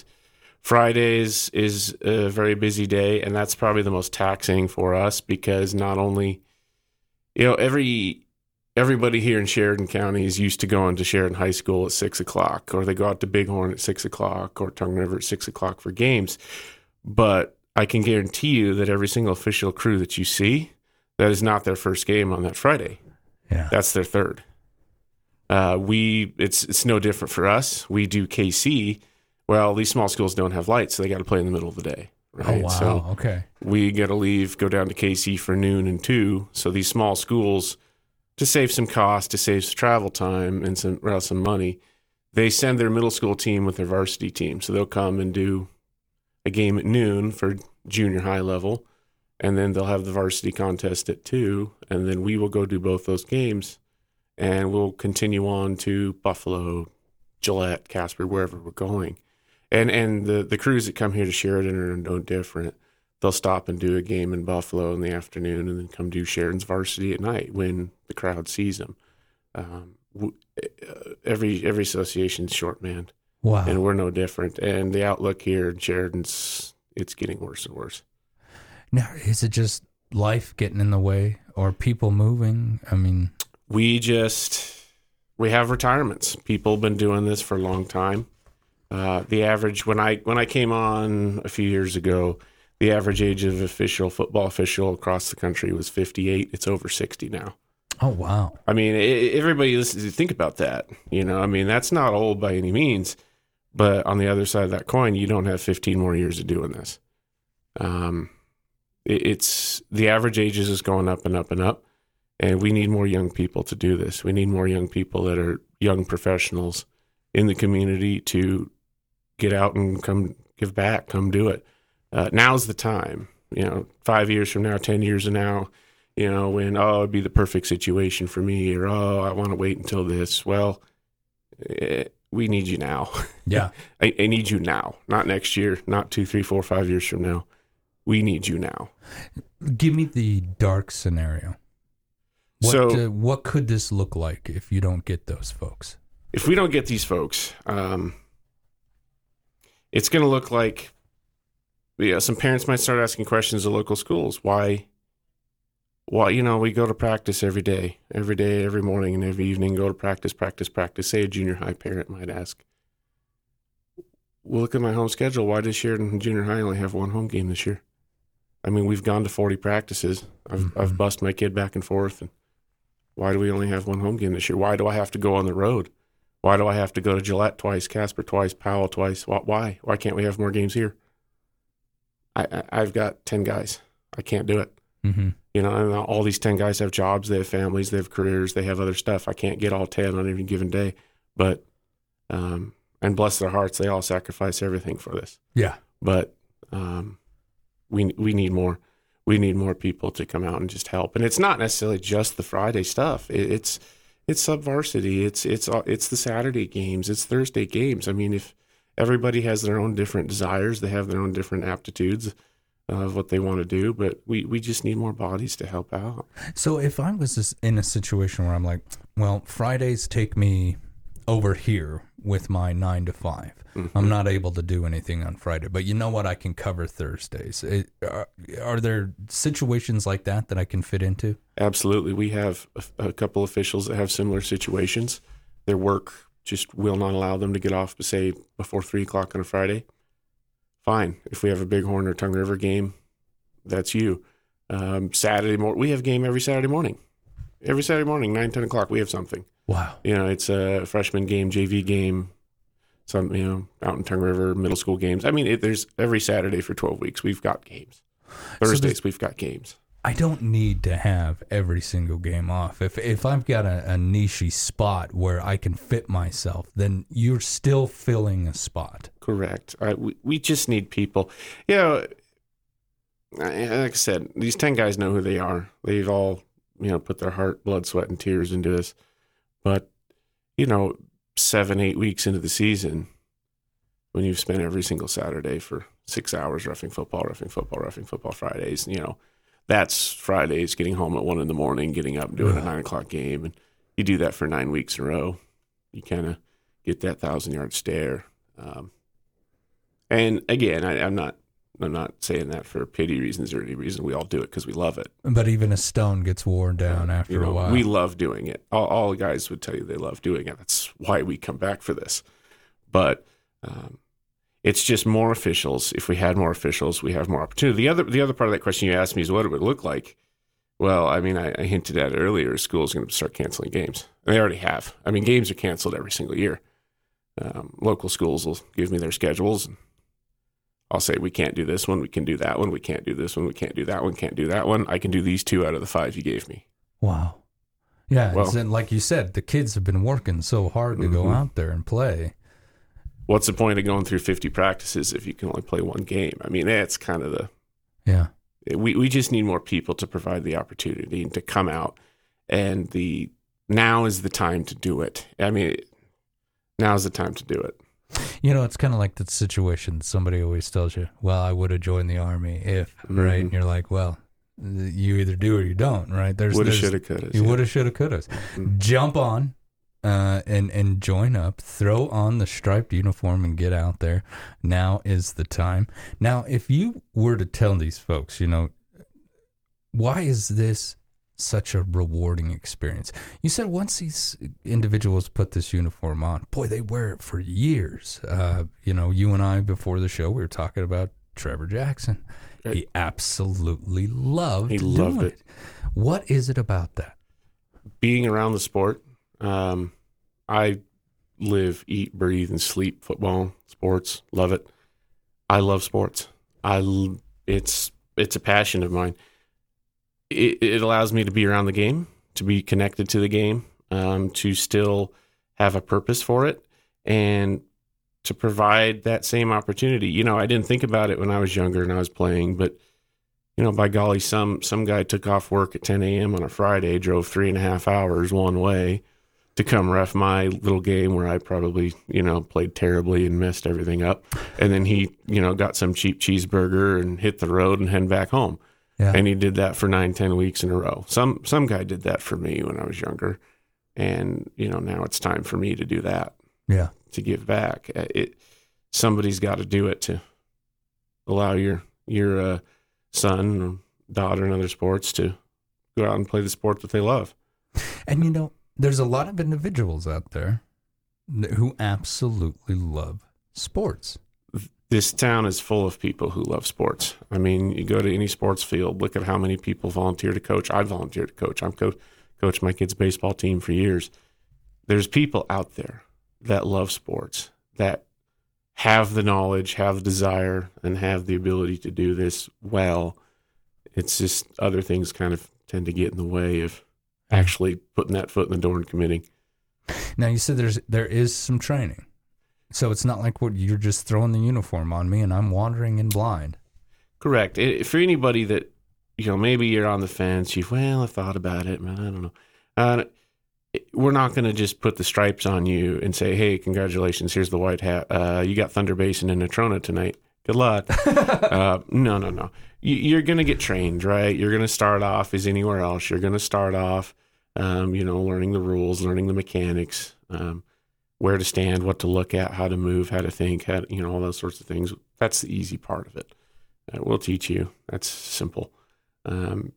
Fridays is a very busy day, and that's probably the most taxing for us because not only – You know, every everybody here in Sheridan County is used to going to Sheridan High School at six o'clock, or they go out to Bighorn at six o'clock, or Tongue River at six o'clock for games. But I can guarantee you that every single official crew that you see, that is not their first game on that Friday. Yeah, that's their third. Uh, we it's it's no different for us. We do K C. Well, these small schools don't have lights, so they got to play in the middle of the day. Right? Oh, wow. So okay. We got to leave, go down to K C for noon and two. So these small schools, to save some cost, to save some travel time and some, well, some money, they send their middle school team with their varsity team. So they'll come and do a game at noon for junior high level, and then they'll have the varsity contest at two, and then we will go do both those games, and we'll continue on to Buffalo, Gillette, Casper, wherever we're going. And and the, the crews that come here to Sheridan are no different. They'll stop and do a game in Buffalo in the afternoon and then come do Sheridan's varsity at night when the crowd sees them. Um, every every association's short-manned. Wow. And we're no different. And the outlook here in Sheridan's, it's getting worse and worse. Now, is it just life getting in the way or people moving? I mean... We just, we have retirements. People have been doing this for a long time. Uh, the average, when I when I came on a few years ago, the average age of official, football official across the country was fifty-eight. It's over sixty now. Oh, wow. I mean, it, everybody listens, think about that. You know, I mean, that's not old by any means. But on the other side of that coin, you don't have fifteen more years of doing this. Um, it, it's the average age is just going up and up and up. And we need more young people to do this. We need more young people that are young professionals in the community to get out and come give back, come do it. Uh, now's the time. You know, five years from now, ten years from now, you know, when, oh, it'd be the perfect situation for me, or, oh, I want to wait until this. Well, it, we need you now. Yeah. I, I need you now, not next year, not two, three, four, five years from now. We need you now. Give me the dark scenario. What, so, uh, what could this look like if you don't get those folks? If we don't get these folks, um, it's going to look like, yeah, some parents might start asking questions of local schools. Why, why, you know, we go to practice every day, every day, every morning and every evening, go to practice, practice, practice. Say a junior high parent might ask, well, look at my home schedule. Why does Sheridan Junior High only have one home game this year? I mean, we've gone to forty practices. I've mm-hmm. I've bussed my kid back and forth. And why do we only have one home game this year? Why do I have to go on the road? Why do I have to go to Gillette twice, Casper twice, Powell twice? Why? Why can't we have more games here? I, I I've got ten guys. I can't do it. Mm-hmm. You know, and all these ten guys have jobs, they have families, they have careers, they have other stuff. I can't get all ten on any given day. But, um, and bless their hearts, they all sacrifice everything for this. Yeah. But um, we we need more. We need more people to come out and just help. And it's not necessarily just the Friday stuff. It, it's it's sub-varsity. It's it's it's the Saturday games. It's Thursday games. I mean, if everybody has their own different desires, they have their own different aptitudes of what they want to do, but we, we just need more bodies to help out. So if I was just in a situation where I'm like, well, Fridays take me over here with my nine to five. Mm-hmm. I'm not able to do anything on Friday, but you know what? I can cover Thursdays. It, are, are there situations like that that I can fit into? Absolutely. We have a, a couple officials that have similar situations. Their work just will not allow them to get off, say, before three o'clock on a Friday. Fine. If we have a Bighorn or Tongue River game, that's you. Um, Saturday morning, we have a game every Saturday morning. Every Saturday morning, nine, ten o'clock, we have something. Wow. You know, it's a freshman game, J V game, some, you know, out in Tongue River, middle school games. I mean, it, there's every Saturday for twelve weeks, we've got games. Thursdays, so we've got games. I don't need to have every single game off. If if I've got a, a niche spot where I can fit myself, then you're still filling a spot. Correct. I, we, we just need people. You know, like I said, these ten guys know who they are. They've all, you know, put their heart, blood, sweat, and tears into this. But, you know, seven, eight weeks into the season, when you've spent every single Saturday for six hours roughing football, roughing football, roughing football Fridays, you know, that's Fridays, getting home at one in the morning, getting up and doing a nine o'clock game. And you do that for nine weeks in a row. You kind of get that thousand yard stare. Um, and again, I, I'm not, I'm not saying that for pity reasons or any reason. We all do it because we love it. But even a stone gets worn down after you know, a while. We love doing it. All, all guys would tell you they love doing it. That's why we come back for this. But, um, it's just more officials. If we had more officials, we have more opportunity. The other the other part of that question you asked me is what it would look like. Well, I mean, I, I hinted at it earlier. Schools are going to start canceling games. And they already have. I mean, games are canceled every single year. Um, local schools will give me their schedules. And I'll say, we can't do this one. We can do that one. We can't do this one. We can't do that one. Can't do that one. I can do these two out of the five you gave me. Wow. Yeah, well, and like you said, the kids have been working so hard to mm-hmm. go out there and play. What's the point of going through fifty practices if you can only play one game? I mean, that's kind of the... Yeah. We we just need more people to provide the opportunity to come out. And the now is the time to do it. I mean, now is the time to do it. You know, it's kind of like the situation somebody always tells you, well, I would have joined the Army if, mm-hmm. right? And you're like, well, you either do or you don't, right? There's Woulda, shoulda, coulda. You yeah. woulda, shoulda, couldas. Mm-hmm. Jump on. Uh, and, and join up, throw on the striped uniform and get out there. Now is the time. Now, if you were to tell these folks, you know, why is this such a rewarding experience? You said once these individuals put this uniform on, boy, they wear it for years. Uh, you know, you and I, before the show, we were talking about Trevor Jackson. He absolutely loved he doing loved it. it. What is it about that? being around the sport. Um, I live, eat, breathe, and sleep football, sports. Love it. I love sports. I it's it's a passion of mine. It, it allows me to be around the game, to be connected to the game, um, to still have a purpose for it, and to provide that same opportunity. You know, I didn't think about it when I was younger and I was playing, but you know, by golly, some some guy took off work at ten a.m. on a Friday, drove three and a half hours one way to come ref my little game where I probably, you know, played terribly and messed everything up. And then he, you know, got some cheap cheeseburger and hit the road and head back home. Yeah. And he did that for nine, ten weeks in a row. Some some guy did that for me when I was younger. And, you know, now it's time for me to do that. Yeah. To give back. It somebody's got to do it to allow your your uh, son or daughter in other sports to go out and play the sport that they love. And, you know, there's a lot of individuals out there who absolutely love sports. This town is full of people who love sports. I mean, you go to any sports field, look at how many people volunteer to coach. I volunteer to coach. I'm co- coached my kids' baseball team for years. There's people out there that love sports, that have the knowledge, have the desire, and have the ability to do this well. It's just other things kind of tend to get in the way of actually putting that foot in the door and committing. Now, you said there's there is some training. So it's not like what you're just throwing the uniform on me and I'm wandering in blind. Correct. It, for anybody that, you know, maybe you're on the fence, you well, I thought about it, man, I don't know. Uh, we're not going to just put the stripes on you and say, hey, congratulations, here's the white hat. Uh, you got Thunder Basin and Natrona tonight. Good luck. uh, no, no, no. You, you're going to get trained, right? You're going to start off as anywhere else. You're going to start off, um, you know, learning the rules, learning the mechanics, um, where to stand, what to look at, how to move, how to think, how to, you know, all those sorts of things. That's the easy part of it. Uh, we'll teach you. That's simple. Um,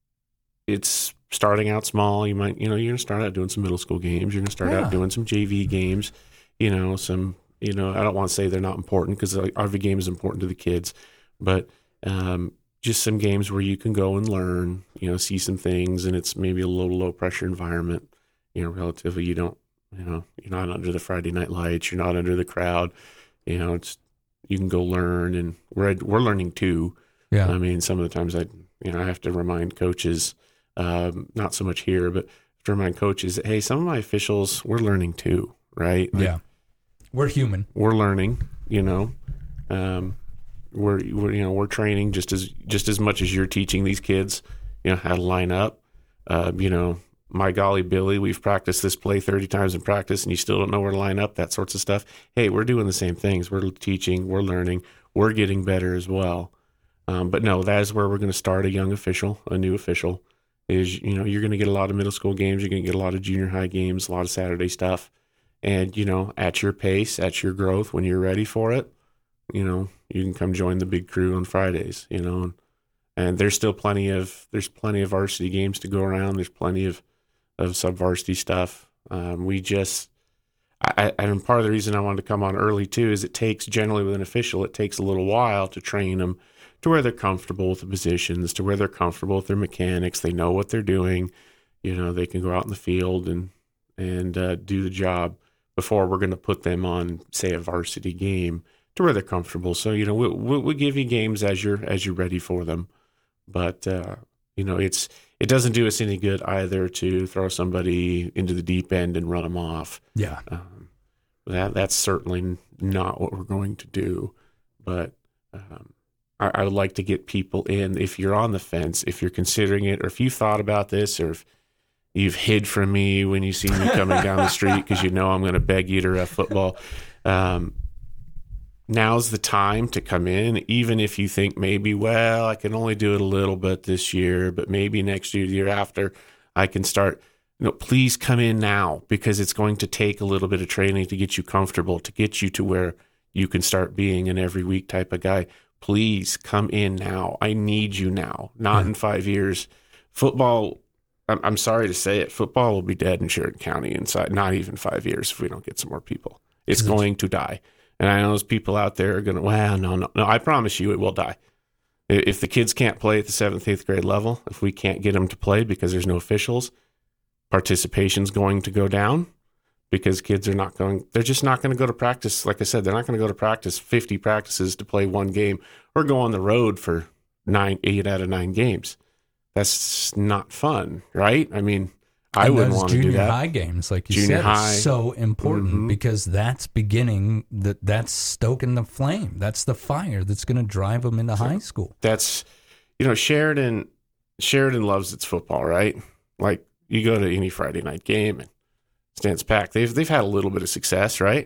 it's starting out small. You might, you know, you're going to start out doing some middle school games. You're going to start Yeah. out doing some J V games, you know, some, you know, I don't want to say they're not important because every game is important to the kids, but um, just some games where you can go and learn, you know, see some things, and it's maybe a little low pressure environment, you know, relatively. You don't, you know, you're not under the Friday night lights, you're not under the crowd, you know, it's, you can go learn, and we're, we're learning too. Yeah. I mean, some of the times I, you know, I have to remind coaches, um, not so much here, but to remind coaches that, hey, some of my officials, we're learning too, right? Like, yeah. We're human. We're learning, you know, um, we're, we're, you know, we're training just as, just as much as you're teaching these kids, you know, how to line up, uh, you know, my golly, Billy, we've practiced this play thirty times in practice and you still don't know where to line up, that sorts of stuff. Hey, we're doing the same things. We're teaching, we're learning, we're getting better as well. Um, but no, that is where we're going to start a young official, a new official, is, you know, you're going to get a lot of middle school games. You're going to get a lot of junior high games, a lot of Saturday stuff. And, you know, at your pace, at your growth, when you're ready for it, you know, you can come join the big crew on Fridays, you know, and, and there's still plenty of, there's plenty of varsity games to go around. There's plenty of, of sub-varsity stuff. Um, we just, I, and part of the reason I wanted to come on early too, is it takes, generally with an official, it takes a little while to train them to where they're comfortable with the positions, to where they're comfortable with their mechanics. They know what they're doing. You know, they can go out in the field and, and uh, do the job before we're going to put them on, say, a varsity game to where they're comfortable. So, you know, we'll, we'll, we'll give you games as you're, as you're ready for them. But, uh, you know, it's, it doesn't do us any good either to throw somebody into the deep end and run them off. Yeah. Um, that, that's certainly not what we're going to do. But, um, I, I would like to get people in. If you're on the fence, if you're considering it, or if you thought about this, or if you've hid from me when you see me coming down the street because you know I'm going to beg you to ref football, um, now's the time to come in, even if you think maybe, well, I can only do it a little bit this year, but maybe next year, the year after, I can start. You know, please come in now, because it's going to take a little bit of training to get you comfortable, to get you to where you can start being an every week type of guy. Please come in now. I need you now, not in five years. Football, I'm, I'm sorry to say it, football will be dead in Sheridan County inside not even five years if we don't get some more people. It's going to die. And I know those people out there are going to, well, no, no, no, I promise you it will die. If the kids can't play at the seventh, eighth grade level, if we can't get them to play because there's no officials, participation's going to go down because kids are not going, they're just not going to go to practice. Like I said, they're not going to go to practice fifty practices to play one game or go on the road for nine, eight out of nine games. That's not fun, right? I mean, I and wouldn't those want to do junior that. high games, like you Junior said, high. is so important Mhm. because that's beginning, that that's stoking the flame. That's the fire that's going to drive them into high school. That's, you know, Sheridan, Sheridan loves its football, right? Like you go to any Friday night game and stands packed. They've they've had a little bit of success, right?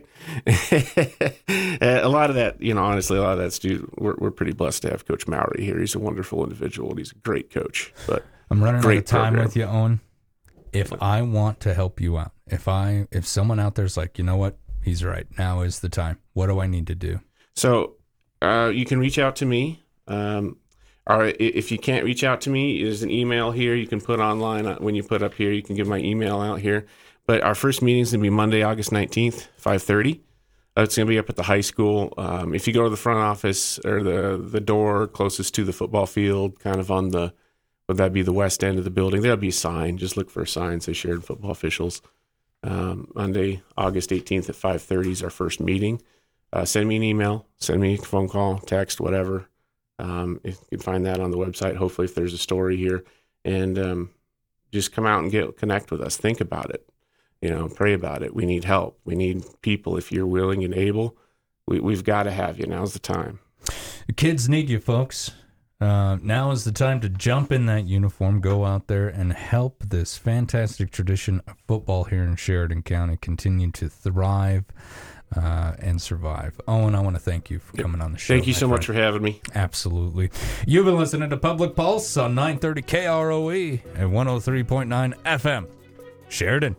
A lot of that, you know, honestly, a lot of that's due. We're we're pretty blessed to have Coach Mowry here. He's a wonderful individual and he's a great coach. But I'm running great out of time program. with you, Owen. If I want to help you out, if I if someone out there's like, you know what, he's right. Now is the time. What do I need to do? So uh, you can reach out to me. Um, or i- if you can't reach out to me, there's an email here you can put online. Uh, When you put up here, you can give my email out here. But our first meeting is going to be Monday, August nineteenth, five thirty. Uh, it's going to be up at the high school. Um, if you go to the front office or the, the door closest to the football field, kind of on the, would that be the west end of the building, there'll be a sign. Just look for a sign that says Sheridan Football Officials. Um, Monday, August eighteenth at five thirty is our first meeting. Uh, send me an email, send me a phone call, text, whatever. Um, if you can find that on the website, hopefully if there's a story here. And um, just come out and get connect with us. Think about it. You know, pray about it. We need help. We need people. If you're willing and able, we, we've got to have you. Now's the time. The kids need you, folks. Uh, now is the time to jump in that uniform, go out there and help this fantastic tradition of football here in Sheridan County continue to thrive uh, and survive. Owen, I want to thank you for coming on the show. Thank you my so much friend. for having me. Absolutely. You've been listening to Public Pulse on nine thirty K R O E and one oh three point nine F M. Sheridan.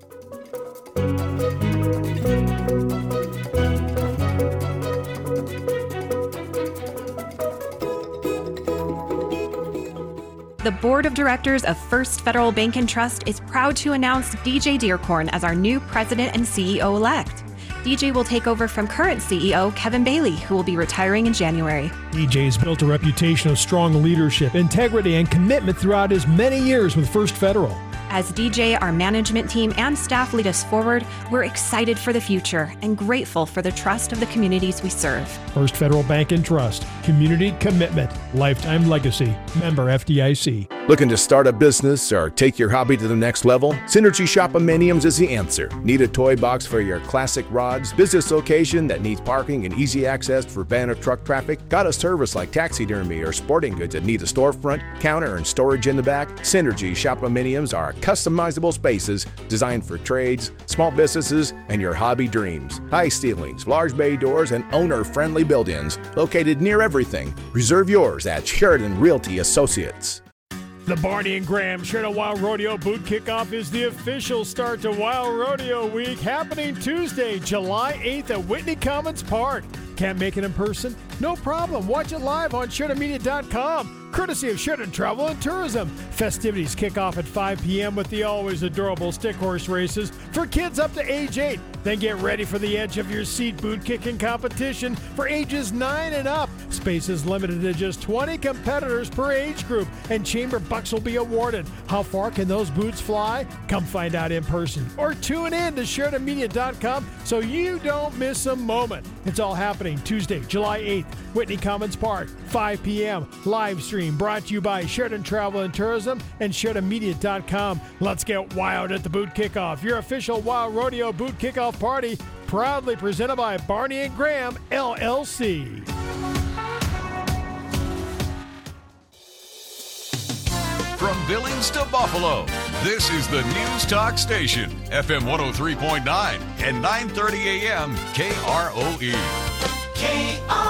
The Board of Directors of First Federal Bank and Trust is proud to announce D J Dearcorn as our new president and C E O-elect. D J will take over from current C E O Kevin Bailey, who will be retiring in January. D J's built a reputation of strong leadership, integrity, and commitment throughout his many years with First Federal. As D J, our management team, and staff lead us forward, we're excited for the future and grateful for the trust of the communities we serve. First Federal Bank and Trust. Community commitment. Lifetime legacy. Member F D I C. Looking to start a business or take your hobby to the next level? Synergy Shop-A-Miniums is the answer. Need a toy box for your classic rods? Business location that needs parking and easy access for van or truck traffic? Got a service like taxidermy or sporting goods that need a storefront, counter, and storage in the back? Synergy Shop-A-Miniums are customizable spaces designed for trades, small businesses, and your hobby dreams. High ceilings, large bay doors, and owner-friendly build-ins located near everything. Reserve yours at Sheridan Realty Associates. The Barney and Graham Sheridan Wild Rodeo Boot Kickoff is the official start to Wild Rodeo Week, happening Tuesday, July eighth at Whitney Commons Park. Can't make it in person? No problem. Watch it live on Sheridan Media dot com, courtesy of Sheridan Travel and Tourism. Festivities kick off at five p.m. with the always adorable stick horse races for kids up to age eight. Then get ready for the edge of your seat boot kicking competition for ages nine and up. Space is limited to just twenty competitors per age group, and chamber bucks will be awarded. How far can those boots fly? Come find out in person or tune in to Sheridan Media dot com so you don't miss a moment. It's all happening Tuesday, July eighth, Whitney Commons Park, five p.m. Live stream brought to you by Sheridan Travel and Tourism and Sheridan Media dot com. Let's get wild at the Boot Kickoff, your official Wild Rodeo Boot Kickoff party, proudly presented by Barney and Graham, L L C. From Billings to Buffalo, this is the News Talk Station, F M one oh three point nine and nine thirty A M K R O E. K R